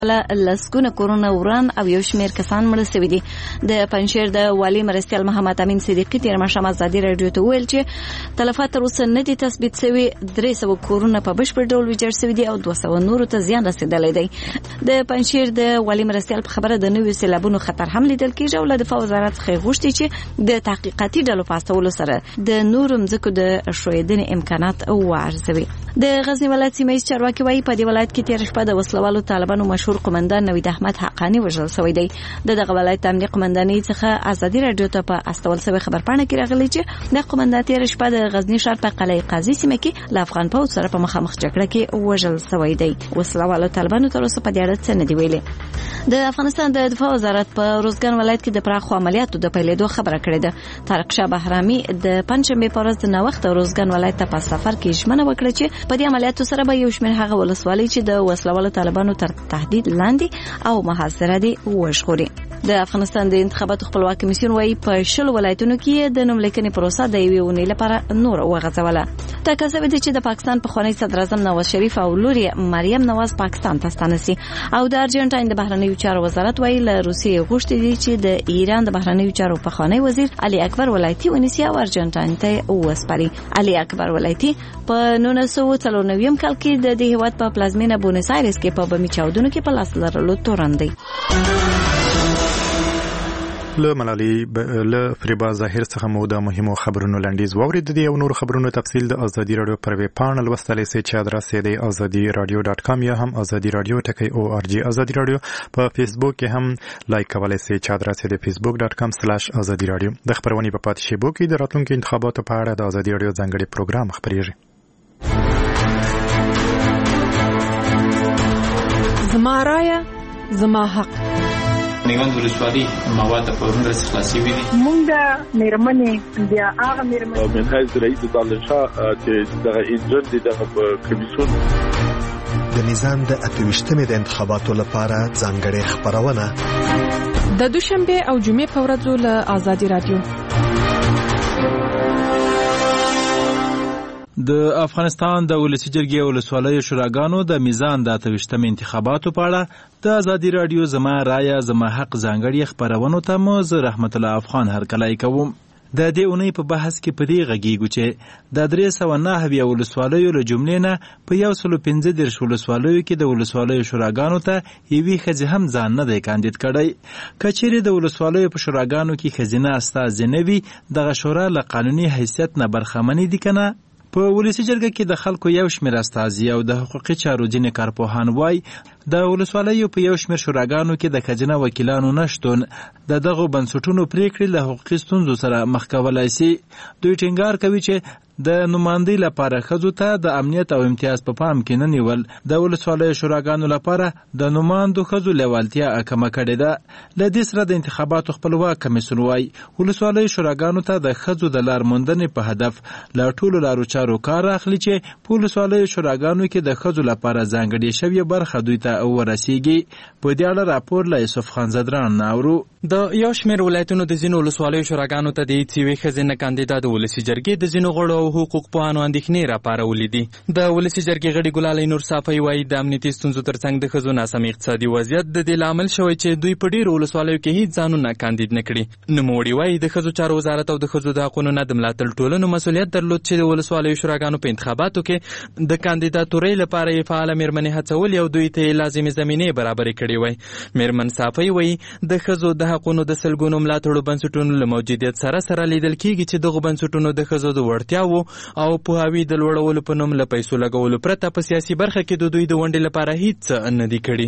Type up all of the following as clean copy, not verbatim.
لسګونه کورونه وران او یو شمېر کسان مړه شوي دي. د پنجشیر د والي مرستیال محمد امین صدیقی تیر ماښام ازادي راډیو ته وویل چې تلفات تر اوسه نه دي تثبیت شوي. 300 کورونه په بشپړ ډول ویجاړ شوي دي او 200 نورو ته زیان رسیدلی دی. د پنجشیر د والي مرستیال په خبره د نویو سیلابونو خطر هم لیدل کېږي او له دفاع وزارت څخه غوښتي چې د تحقیقاتي ډلو په استولو سره د نورو مځکو د ښویېدنې امکانات وارزوي. د غزنی ولایت سیمه ییز چارواکي وایي په دې ولایت کې تېره شپه د وسلوالو طالبانو مشهور قومندان نوید احمد حقانی وژل شوی دی. دغه ولایت امنیه قومندانۍ څخه ازادي راډیو ته په استول شوی خبرپاڼه کې راغلی چې د قومندان تېره شپه د غزنی ښار په قلعه قاضي سیمه کې له افغان پوځ سره په مخامخ جګړه کې وژل شوی دی. وسلوالو طالبانو تر اوسه په دې اړه څه نه دي ویلي. د افغانستان د دفاع وزارت په روزګان ولایت کې د پراخو عملیاتو د پیلېدو خبره کړې ده. طارق شاه بهرامي د پنجشنبې په ورځ د ناوخته روزګان ولایت ته په سفر کې ژمنه وکړه چې په دې عملیاتو سره به یو شمېر هغه ولسوالۍ چې د وسلوالو طالبانو تر تهدید لاندې او محاصره دي وژغوري. د افغانستان د انتخاباتو خپلواک کمیسیون وايي په 10 ولایتونو کې د نوملیکنې پروسه د یوې اونۍ لپاره نور وغځوله. ټاکل شوی دی چې د پاکستان پخوانی صدر اعظم نواز شریف او لور مریم نواز پاکستان ته ستانه شي. او د ارجنټاین د بهرنیو چارو وزارت وايي له روسیې غوښتي دي چې د ایران د بهرنیو چارو پخوانی وزیر علي اکبر ولایتي ونیسي او ارجنټاین ته وسپاري. علي اکبر ولایتي په 1994 کال کې د دې هیواد په پلازمینه بونس آیرس کې په بمي چاودنو کې په لاس لرلو تورن دی. له ملالي له فریبا ظاهر څخه مو د مهمو خبرونو لاندیز واورید. دي او نور خبرونو تفصیل د ازادي رادیو پر ویب پاڼه لوستلی سي چې ادرس یې د azadiradio.com یا هم azadiradio.org. ازادي رادیو په فیسبوک کې هم لایک کولای سي چې ادرس یې د facebook.com/azadiradio. د خبرونې په پاتې شیبو کې د راتلونکو انتخاباتو په اړه د ازادي رادیو ځانګړي پروګرام خبريږي. زما رایه زما حق. نیوند ولسوالي مواد په ورنګ سره خلاصي وي. مونږ د میرمنې بیا هغه میرمنې من حیث رئیس طالشاه چې دغه ایجنټ دغه کمیسیون د نظام د 28مې د انتخاباتو لپاره ځانګړې خبرونه د دوشنبه او جمعې په ورځو له ازادي رادیو. د افغانستان د ولسی جرګې ولسوالیو شوراګانو د میزان د 28مې انتخاباتو په اړه د ازادي رادیو زما رایه زما حق ځانګړي خبرونو ته مو زه رحمت الله افغان هرکلی کوم. د دې اونۍ په بحث کې په دې غږیږو چې د 309 ولسوالیو له جملې نه په 115 ولسوالیو کې د ولسوالیو شوراګانو ته یوې ښځې هم ځان نه دی کاندید کړی. که چیرې د ولسوالیو په شوراګانو کې ښځینه استازې نه وي دغه شورا له قانوني حیثیت نه برخمنې دي که نه؟ په ولسی جرګه کې د خلکو یو شمېر استازي او د حقوقي چارو ځینې کارپوهان وایي د ولسوالیو په یو شمېر شوراګانو کې د ښځینه وکیلانو نشتون د دغو بنسټونو پریکړې له حقوقي ستونزو سره مخ کولی سي. دوی ټینګار کوي چې د نمایندۍ لپاره ښځو ته د امنیت او امتیاز په پام کې نه نیول د ولسوالیو شوراګانو لپاره د نمایندو ښځو لیوالتیا کمه کړې ده. له دې سره د انتخاباتو خپلواک کمیسیون وایي ولسوالیو شوراګانو ته د ښځو د لار موندنې په هدف له ټولو لارو چارو کار اخلي چې په ولسوالیو شوراګانو کې د ښځو لپاره ځانګړې شوې برخه دوی ته ورسیږي. په دې اړه راپور له یوسف خان زدران اورو. د یو شمېر ولایتونو د ځینو ولسوالیو شوراګانو ته د هېڅ یوې ښځینه کاندیدا د ولسي جرګې د ځینو غړو او حقوق پوهانو اندېښنې راپارولې دي. د ولسي جرګې غړي ګلالۍ نور صافی وایي د امنیتي ستونزو ترڅنګ د ښځو ناسم اقتصادي وضعیت د دې لامل شوی چې دوی په ډېرو ولسوالیو کې هېڅ ځانونه کاندید نه کړي. نوموړي وایي د ښځو چارو وزارت او د ښځو د حقونو نه د ملاتړ ټولنو مسؤلیت درلود چې د ولسوالیو شوراګانو په انتخاباتو کې د کاندیداتورۍ لپاره یې فعاله میرمنې هڅول او دوی ته لازمې زمینې برابرې کړې وای. میرمن صافی وایي د ښځو د حقونو د سلګونو ملاتړو بنسټونو له موجودیت سره لیدل کېږي چې دغو بنسټونو د ښځو د وړتیاوو او پوهاوي د لوړولو په نوم له پیسو لګولو پرته په سیاسي برخه کې د دوی د ونډې لپاره هیڅ نه دي کړي.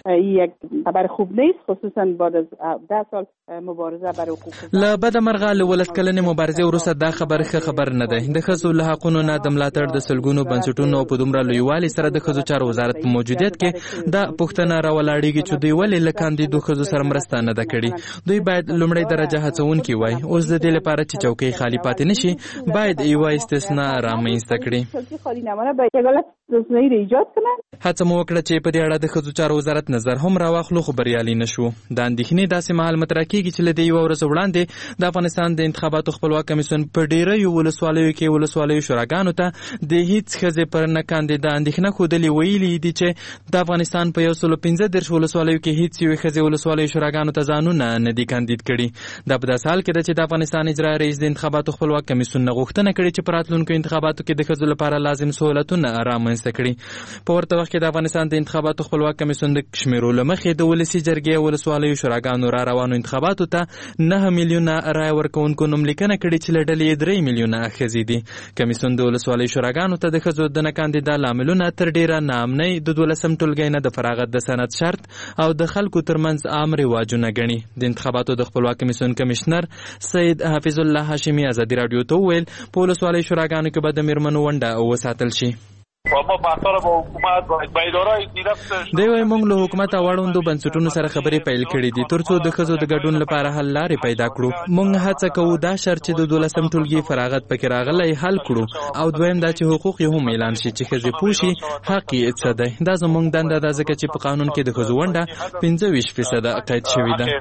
یک خبر خوب نیست خصوصا بعد از 10 سال مبارزه برای حقوق. له بده مرغه له ولس کلنې مبارزې وروسته دا خبر ښه خبر نه دی. د ښځو له حقونو نه د ملاتړ د سلګونو بنسټونو په دومره لویوالي سره د ښځو چارو وزارت په موجودیت کې دا پوښتنه راولاړېږي چې دوی ولې له کاندیدو ښځو سره مرسته نه ده کړې. دوی باید لومړی درجه هڅونکي وای. اوس د دې لپاره چې چوکۍ خالی پاتې نشي باید یوه استثناء رامنځته کړي. هڅه مو وکړه چې په دې اړه د ښځو چارو وزارت وزارت نظر هم راواخلو خو بریالي نشو. د اندېښنې داسې مهال مطرح کېږي چې له دې یوه ورځ وړاندې د افغانستان د انتخاباتو خپلواک کمیسیون په ډېریو ولسوالیو کې ولسوالیو شوراګانو ته د هېڅ ښځې پر نه کاندیده اندېښنه ښودلې ویلي دي چې د افغانستان په 115 ولسوالیو کې هېڅ یوې ښځې ولسوالیو شوراګانو ته ځانونه نه دي کاندید کړي. دا په داسې حال کې ده چې د افغانستان اجرایي رئیس د انتخاباتو خپلواک کمیسیون نه غوښتنه کړې چې په راتلونکو انتخاباتو کې د ښځو لپاره لازم سهولتونه رامنځته کړي. په ورته وخت کې د افغانستان د انتخاباتو خپلواک کمیسیون د شمیرو له مخې د ولسي جرګې ولسوالیو شوراګانو را روانو انتخاباتو ته 9 میلیونه رایه ورکوونکو نوملیکنه کړې چې له ډلې 3 میلیونه ښځې دي. کمیسیون د ولسوالیو شوراګانو ته د ښځو د نه کاندیدا لاملونه تر ډېره ناامنۍ، د 12 ټولګۍ نه د فراغت د سند شرط او د خلکو ترمنځ عام رواجونه ګڼي. د انتخاباتو د خپلواک کمیسیون کمشنر سید حفیظ الله هاشمي ازادي راډیو ته وویل په ولسوالیو شوراګانو کې به د میرمنو ونډه وساتل شي. دوی وايي موږ له حکومت او اړوندو بنسټونو سره خبرې پیل کړې دي ترڅو د ښځو د ګډون لپاره حل لارې پیدا کړو. موږ هڅه کوو دا شرط چې د 12 ټولګي فراغت پکې راغلی حل کړو او دویم دا چې حقوق یې هم اعلان شي چې ښځې پوه شي حق یې څه دی. دا زموږ دنده ده ځکه چې په قانون کې د ښځو ونډه 25% قید شوې ده.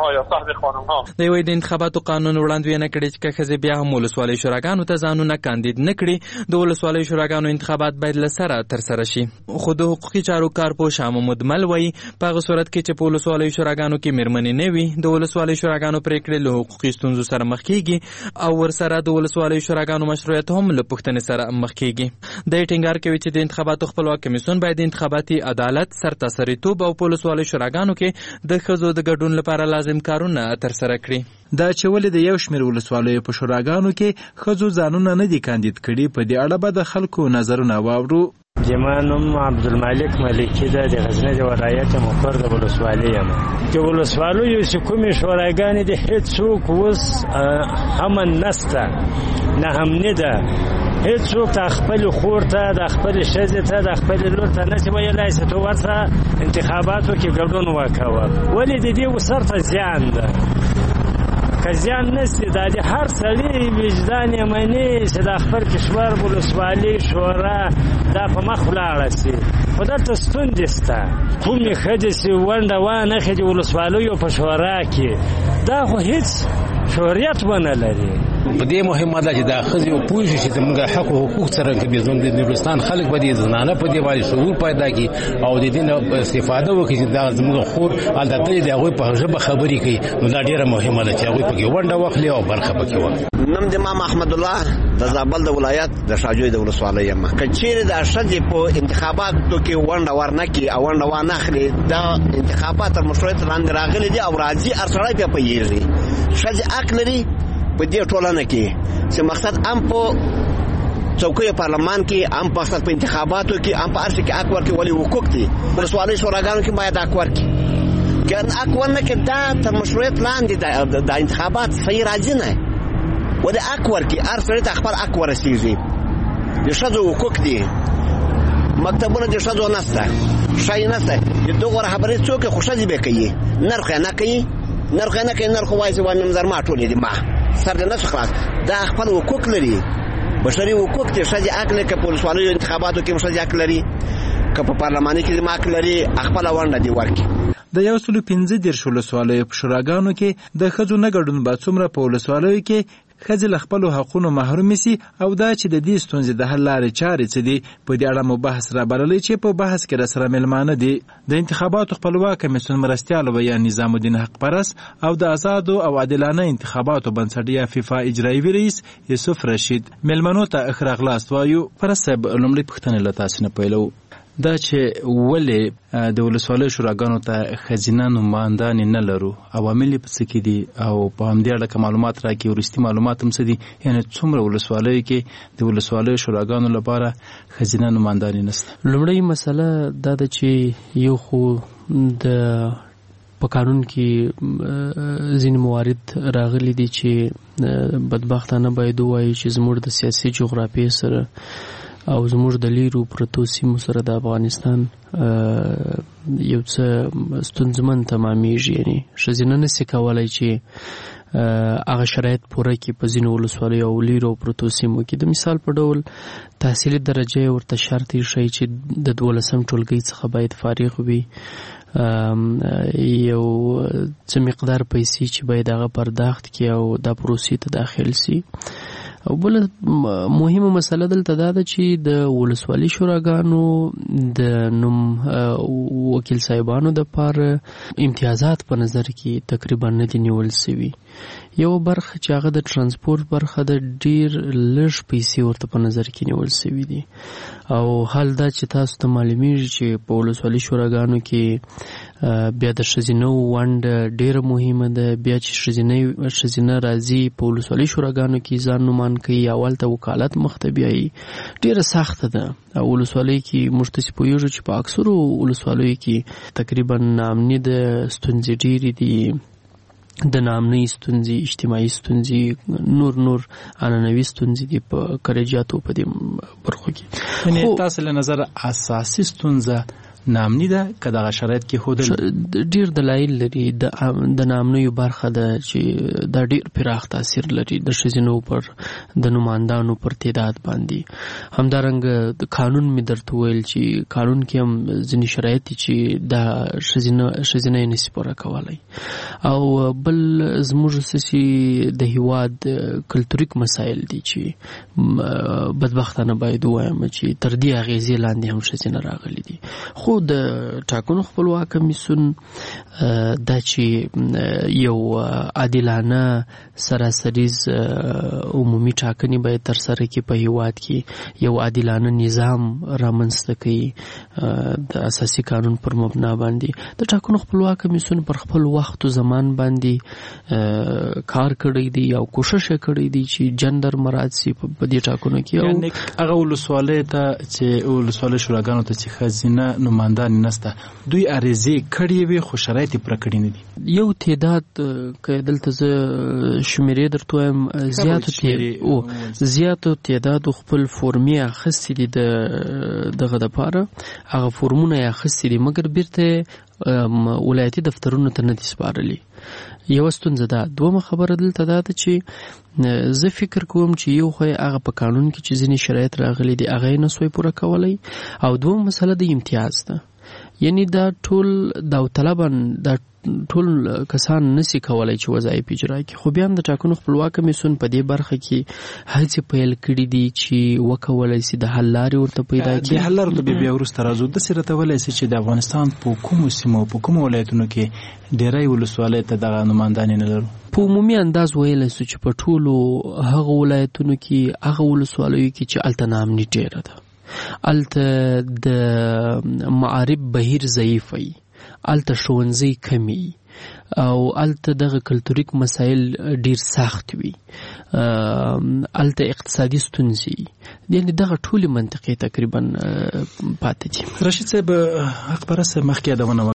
دوی وايي د انتخاباتو قانون وړاندوینه کړې چې ښځې بیا هم ولسوالیو شوراګانو ته ځانونه کاندید نه کړي د ولسوالیو شوراګانو انتخابات باید له سره ترسره شي. خو د حقوقي چارو کارپوه شاه محمود مل وايي په هغه صورت کې چې په ولسوالیو شوراګانو کې میرمنې نه وي د ولسوالیو شوراګانو پرېکړې له حقوقي ستونزو سره مخ کېږي او ورسره د ولسوالیو شوراګانو مشروعیت هم له پوښتنې سره مخ کېږي. د ټینګار کوي چې د انتخاباتو خپلواک کمیسیون باید انتخاباتي عدالت، سرتاسریتوب او په ولسوالیو شوراګانو کې د ښځو د ګډون لپاره لازم کارونه ترسره کړي. دا چې ولې د یو شمېر ولسوالیو په شوراګانو کې ښځو ځانونه نه دي کاندید کړي په دې اړه به د خلکو نظرونه واورو. زما نوم عبدالمالک ملکی ده، د غزني د ولایت مقر د ولسوالۍ یم. د ولسوالیو چې کومې شوراګانې دي هېڅوک اوس امن نسته، نه امني ده. هېڅوک د خپلې خور ته، د خپلې ښځې ته، د خپلې لور ته نشي ویلی چې ته ورته انتخاباتو کې ګډون وکوه. ولې د دې ورته زیان ده. که زیان نشي دا د هر سړي وجدان یې مني چې د خپل کشور ولسوالۍ شورا دا په مخ ولاړه شي. خو دلته ستونزې شته. کومې ښځې چې ونډه وانخلي د ولسوالیو په شورا کې دا خو هېڅ شعوریت ونه لري. په دې مهمه ده چې دا ښځې پوه شي چې زموږ حق او حقوق څرنګه دي. زموږ د نورستان خلک به د زنانه په دې باندې شعور پیدا کړي او د دې نه استفاده وکړي چې دا زموږ خور البته د هغوی په ژبه خبرې کوي. نو دا ډېره مهمه ده چې هغوی پکې ونډه واخلي او برخه پکې واخلي. نوم د امام احمد الله د زابل د ولایت د شاجوی د ولسوالۍ یم. که چیرې د ښځې په انتخاباتو کې ونډه ورنکړي او ونډه وانخلي دا انتخابات تر مشروعیت لاندې راغلي دي او راځي هر سړی بیا پوهېږي. ښځې حق لري په دې ټولنه کې چې مقصد هم په څوکیو پارلمان کې هم مقصد په انتخاباتو کې هم په هر څه کې حق ورکړي. ولې حقوق دي ولسوالیو شوراګانو کې باید حق ورکړي. که حق ورنکړي دا تر مشروعیت لاندې د انتخابات صحیح راځي نه. ولې حق ورکړي هر سړي ته خپل حق ورسېږي. د ښځو حقوق دي، مکتبونه د ښځو نشته، شی نشته. د دغو رهبرۍ څوک خو ښځې به کوي، نرخ یې نه کوي. نرخ وایي چې وایم نظر ما ټولې دي ما سر دې نشو خلاص. دا خپل حقوق لري، بشري حقوق دي. ښځې حق لري که په ولسوالیو انتخاباتو کې ښځې حق لري، که په پارلماني کې حق لري خپله ونډه دې ورکړي. د 115 ولسوالیو په شوراګانو کې د ښځو نه ګډون به څومره په ولسوالیو کې ښځې له خپلو حقونو محرومې سي او دا چې د دې ستونزې د حل لارې چارې څه دي په دې اړه مو بحث رابللی چې په بحث کې راسره میلمانه دي د انتخاباتو خپلواک کمیسیون مرستیال ویا نظام الدین حق پرست او د آزادو او عادلانه انتخاباتو بنسټیه فیفا اجرایي رئیس یوسف رشید. میلمنو ته ښه راغلاست وایو. پرست صاحب لومړی پوښتنه له تاسو نه پیلو دا چې ولې د ولسوالیو شوراګانو ته ښځینه نمایندانې نه لرو، عوامل یې په څه کې دي او په همدې اړه که معلومات راکړي وروستي معلومات هم څه دي؟ یعنې څومره ولسوالیو کې د ولسوالیو شوراګانو لپاره ښځینه نمایندانې نشته؟ لومړی مسله دا ده چې یو خو د په قانون کې ځینې موارد راغلي دي چې بدبختانه باید ووایو چې زموږ د سیاسي جغرافیې سره او زموږ د لیرو پرتو سیمو سره د افغانستان یو څه ستونزمن تمامیږي. یعنې ښځینه نشي کولی چې هغه شرایط پوره کړي په ځینو ولسوالیو او لیرو پرتو سیمو کې. د مثال په ډول تحصیلي درجه ورته شرط ایښی چې د 12 ټولګي څخه باید فارغ وي، یو څه مقدار پیسې چې باید هغه پرداخت کړي او دا پروسې ته داخل سي. او بل مهمه مسله دلته دا ده چې د ولسوالي شوراګانو د نوم وکیل صاحبانو د پاره امتیازات په نظر کې تقریبا نه دي نیول سوي. یو برخه چې هغه د ترانسپورت برخه د ډیر لږ پیسې ورته په نظر کې نیول سوي دي. او حال دا چې تاسو ته معلومیږي چې په ولسوالي شوراګانو کې بیا د ښځینه ونډه ډیره مهمه ده. بیا چې ښځینه راځي په ولسوالي شوراګانو کې ځان نومان کوي، اول ته وکالت مخته بیایي، ډیره سخته ده. او ولسوالۍ کې موږ تاسې پوهېږو چې په اکثرو ولسوالیو کې تقریبا ناامني د ستونزې ډیرې دي، د ناامنۍ ستونزې، اجتماعي ستونزې، نور عنعنوي ستونزې دي په کریجاتو په دې برخو کې. یعنې تاسو له نظر اساسي ستونزه ناامني ده که دغه شرایط کې ښودل ډیر دلایل لري. د ناامنیو برخه ده چې دا ډیر پراخ تاثیر لري د ښځینو پر د نمایندانو پر تعداد باندې. همدارنګه د قانون مې درته ویل چې قانون کې هم ځینې شرایط دي چې دا ښځینه یې نشي پوره کولی. او بل زموږ سسي د هیواد کلتوریک مسایل دي چې بدبختانه باید ووایم چې تر دې اغېزې لاندې هم ښځینه راغلي دي. خو د ټاکنو خپلواک کمیسیون دا چې یو عادلانه سراسریز عمومي ټاکنې باید ترسره کړي په هیواد کې، یو عادلانه نظام رامنځته کوي د اساسي قانون پر مبنا باندې. د ټاکنو خپلواک کمیسیون پر خپل وخت او زمان باندې کار کړی دی او کوشش کړی دی چې جندر مراعات شي په دې ټاکنو کې. یعنې هغه ولسوالۍ ته چې ولسوالۍ شوراګانو ته چې ښځینه نمایندان نسته، دوی عریضې کړې وي خو شرایط یې پوره کړي نه دي. یو تعداد که دلته زه شمیرې درته وایم زیاتو تعدادو خپل فورمې اخیستې دي دغه دپاره، هغه فورمونه یې اخیستې دي مګر بیرته ولایتي دفترونو ته نه دي سپارلي. یوه ستونزه ده. دومه خبره دلته دا ده چې زه فکر کوم چې یو خو هغه په قانون کې چې ځینې شرایط راغلي دي هغه یې نسوی پوره کولی، او دومه مسله د امتیاز ده. یعنی دا ټول داوطلبان دا ټول کسان نسی کولای چې وظایف اجرا کړي. خو بیا د ټاکنو خپلواک کمیسیون په دې برخه کې هڅې پیل کړي دي چې وکولای شي د حل لارې ورته پیدا کړي. د حل لارو ته بیا وروسته راځو. داسې راته ویلی شي چې د افغانستان په کومو سیمو په کومو ولایتونو کې ډېری ولسوالۍ ته دغه نمایندانې نه لرو؟ په عمومي انداز ویلی شو چې په ټولو هغه ولایتونو کې هغه ولسوالیو کې چې هلته ناامني ډېره ده، هلته د معارف بهیر ضعیف وي، هلته ښوونځی کمی او هلته دغه کلتوریک مسایل ډیر سخت وي، هلته اقتصادي ستونزې، یعنې دغه ټولې منطقې تقریبا پاتې دي. رشید صاحب، حق پرسته مخکې یادونه